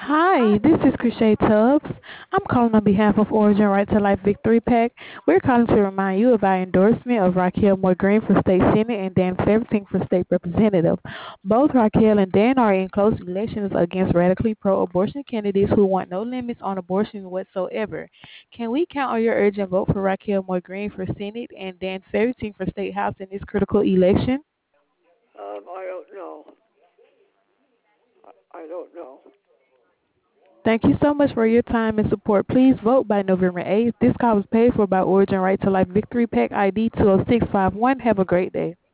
Hi, this is Krishay Tubbs. I'm calling on behalf of Origin Right to Life Victory PAC. We're calling to remind you of our endorsement of Raquel Moore Green for state senate and Dan Feverting for state representative. Both Raquel and Dan are in close elections against radically pro-abortion candidates who want no limits on abortion whatsoever. Can we count on your urgent vote for Raquel Moore Green for senate and Dan Feverting for state house in this critical election? I don't know. I don't know. Thank you so much for your time and support. Please vote by November 8th. This call was paid for by Origin Right to Life Victory PAC ID 20651. Have a great day.